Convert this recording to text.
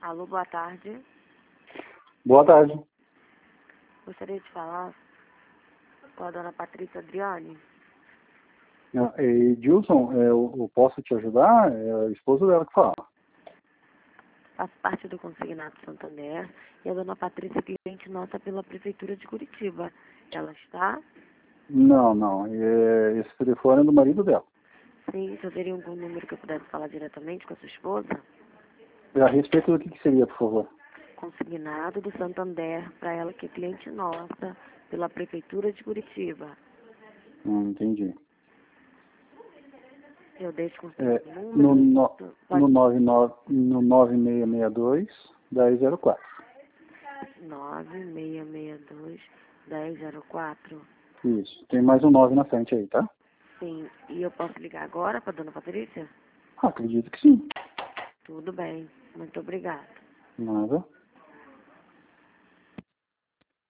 Alô, boa tarde. Boa tarde. Gostaria de falar com a dona Patrícia Adriane. Edilson, eu posso te ajudar? É a esposa dela que fala. Faço parte do Consignado Santander e a dona Patrícia é cliente nossa pela Prefeitura de Curitiba. Ela está? Não. Esse telefone é do marido dela. Sim, você teria algum número que eu pudesse falar diretamente com a sua esposa? A respeito do que seria, por favor? Consignado do Santander para ela que é cliente nossa pela Prefeitura de Curitiba. Entendi. Eu deixo com o É, número. no 9662 1004. 9662-1004. Isso. Tem mais um 9 na frente aí, tá? Sim, e eu posso ligar agora para dona Patrícia? Acredito que sim. Tudo bem, muito obrigada. Nada.